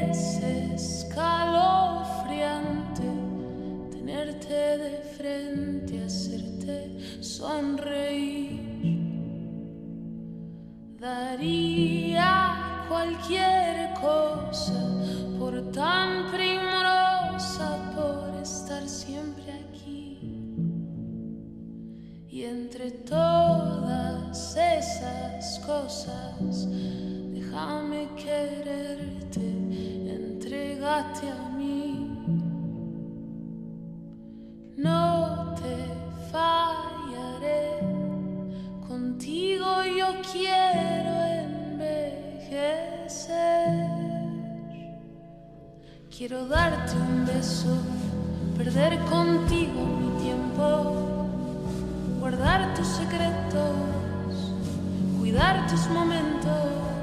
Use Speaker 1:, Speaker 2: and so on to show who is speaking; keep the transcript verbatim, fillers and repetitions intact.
Speaker 1: Es escalofriante tenerte de frente, hacerte sonreír. Daría cualquier cosa por tan primorosa, por estar siempre aquí. Y entre todas esas cosas, déjame quererte, entrégate a mí. No te fallaré, contigo yo quiero envejecer. Quiero darte un beso, perder contigo mi tiempo, guardar tus secretos, cuidar tus momentos.